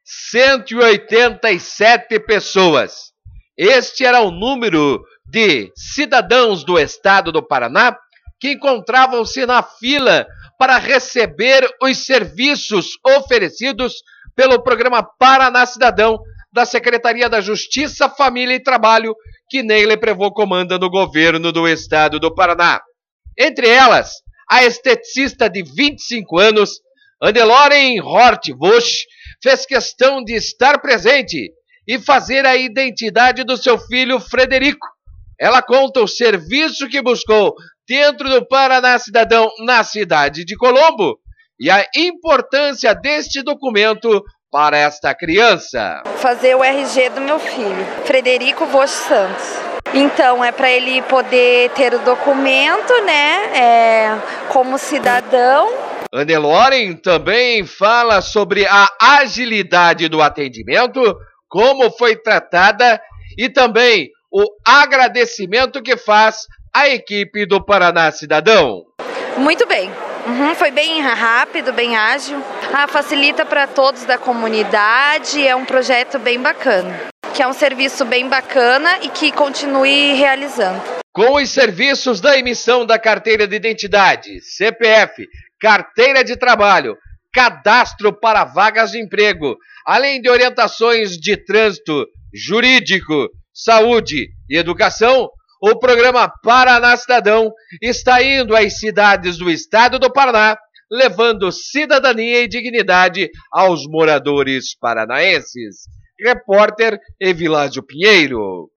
187 pessoas. Este era o número de cidadãos do estado do Paraná que encontravam-se na fila para receber os serviços oferecidos pelo programa Paraná Cidadão da Secretaria da Justiça, Família e Trabalho, que Neile Prevô comanda no governo do estado do Paraná. Entre elas, a esteticista de 25 anos, Anneloren Hortbusch, fez questão de estar presente e fazer a identidade do seu filho Frederico. Ela conta o serviço que buscou dentro do Paraná Cidadão na cidade de Colombo e a importância deste documento para esta criança. Fazer o RG do meu filho, Frederico Vosch Santos. Então, é para ele poder ter o documento, né, como cidadão. Anneloren também fala sobre a agilidade do atendimento, como foi tratada e também o agradecimento que faz à equipe do Paraná Cidadão. Muito bem. Foi bem rápido, bem ágil. Facilita para todos da comunidade, é um projeto bem bacana. Que é um serviço bem bacana e que continue realizando. Com os serviços da emissão da carteira de identidade, CPF, carteira de trabalho, cadastro para vagas de emprego, além de orientações de trânsito, jurídico, saúde e educação, o programa Paraná Cidadão está indo às cidades do estado do Paraná, levando cidadania e dignidade aos moradores paranaenses. Repórter Evilásio Pinheiro.